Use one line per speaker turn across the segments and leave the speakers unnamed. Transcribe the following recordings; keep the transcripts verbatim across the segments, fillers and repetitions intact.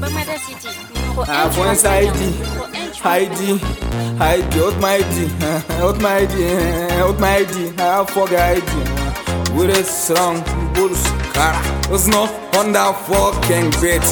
Almada City, numéro
Ah,
un.
point Heidi, Heidi, Heidi, out my I D, out my I D, out my I D, I forget I D. With a song, bulls, cara, was no on that fucking beat.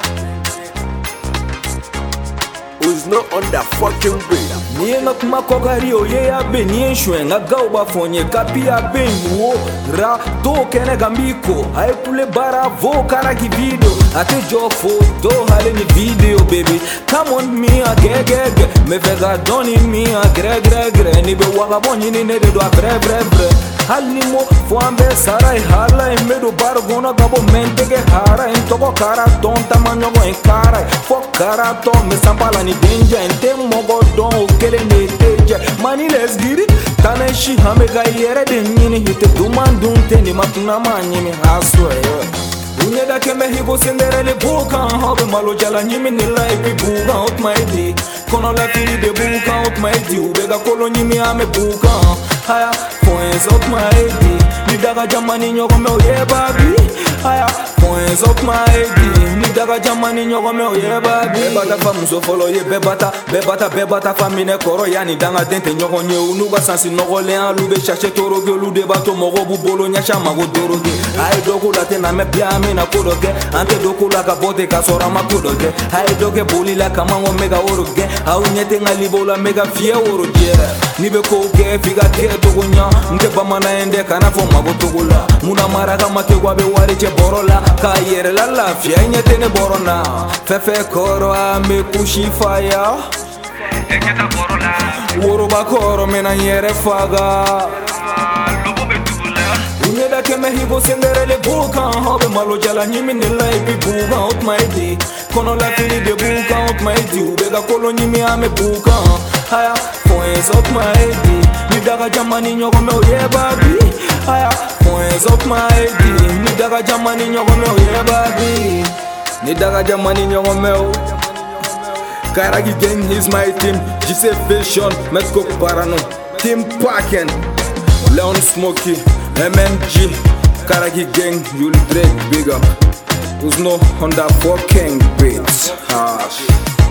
Was not on that fucking beat.
Ni nga kuma kokari o ye ya be ni enshwe nga ga uba fonye kapi ya be wo ra to kene gambiko ay pule bara vo kara ki video ate jo photo hale ni video baby come on me a ge ge ge me vega doni me a gre gre gre ni be waga boni ni ne de do a bre bre bre hal ni mo fo ambe sarai hala e me do bar gona gabo mente ge hara en toko kara tonta manyo go en kara fo kara to me sampala ni danger en te mogo don kele ne teje mani let's get it taneshi hame ga yere de nyini hite dumandun te ni matuna manyi mi haswa unye da keme higo sendere le buka hobe malo jala nyimi ni life buka out my day kono la fili de buka out my day ubega kolo nyimi ame buka haya points out my day ni daga jamani nyoko me oye babi haya points out my day ni daga jamani nyoko me oye babi bebata famuso follow ye bebata bebata bebata famine koro yani danga dente nyoko nye unuba sansi noko le an lube cherche toro ge lu debato mogo bu bolo nyasha mago doroge ay doku la te na me piame na kodoge ante doku la ka bote ka sora ma kodoge ay doge boli la kama ngo mega oroge au nyete ngali bola mega fie oroge ni be ko ge figa ke dogo nya nte bamana ende kana fo mago togula muna mara kama te gwa be wari che borola ka yere la la fie nyete ne borona fefe koro a me kushi fire eketa borola woro ba koro mena yere faga unye da keme higo sendere le buka hobe malo jala nyimi ne life buka out my day kono la fili de buka out my day ubega kolo nyimi ame buka haya points out my day ni daga jamani nyoko me oye babi haya points out my day ni daga jamani nyoko me oye babi ni daga jamani nyoko me o Karagi gang is my team Jise Vision Metko Parano Team Paken Leon Smokey M M G Karagi gang you'll break big up Who's no on that fucking beat.